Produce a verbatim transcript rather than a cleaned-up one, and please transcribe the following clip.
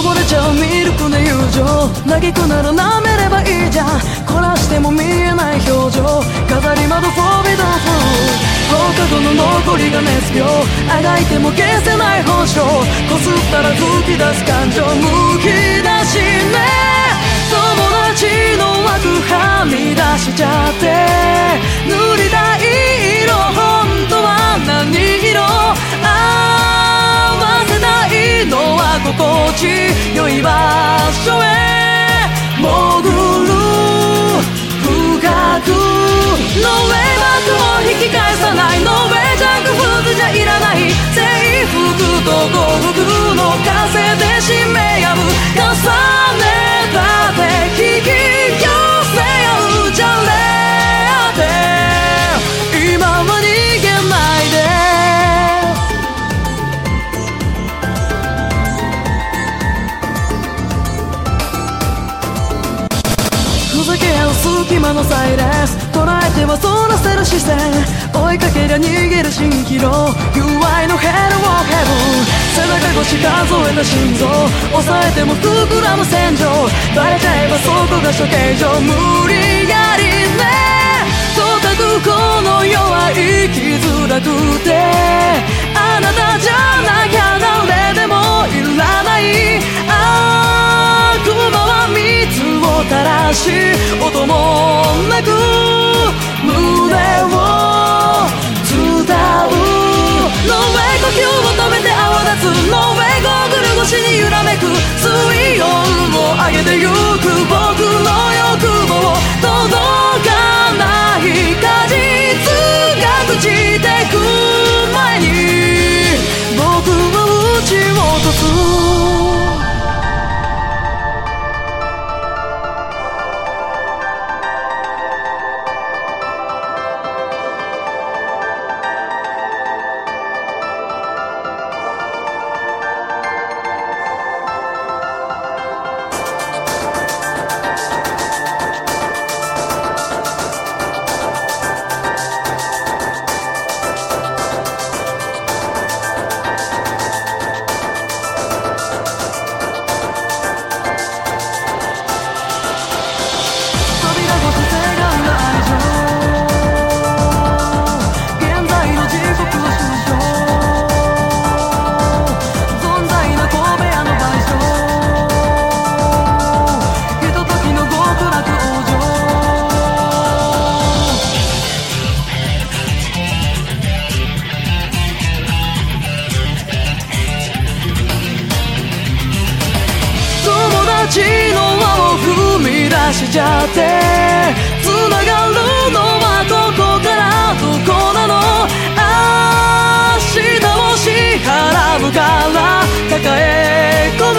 ぼれちゃうミルクの友情、嘆くなら舐めればいいじゃん。凝らしても見えない表情、飾り窓フォービドンフー。放課後の残りが熱病、あがいても消せない本性、こすったら吹き出す感情、むき出しね。友達の枠はみ出しちゃって、塗りたい色本当は何色、合わせたいのは心地よい場所へ潜る。深くノーウェイバックを引き返さない、ノーウェイジャンクフーズじゃいらない、制服と幸福の風で締め合う、重ねた手引き寄せ合うじゃれ合って、今は逃げないで。ふざけ合う隙間のサイレンス、捉えてはそらせる視線、追いかけりゃ逃げる蜃気楼、友愛のヘルをヘブン、背中越し数えた心臓、抑えても膨らむ戦場、バレちゃえばそこが処刑場、無理やりね。とかくこの世は生きづらくて、あなたじゃなきゃ誰でもいらない、悪魔は蜜を垂らし音もなく胸を伝う、ノーウェイ呼吸を止めて泡立つ、ノーウェイゴーグル越しに揺らめく、水温を上げてゆく僕の欲望、届かない果実が朽ちてく前に僕は撃ち落とす。しちゃってつながるのはここからどこなの、明日も支払うから抱え込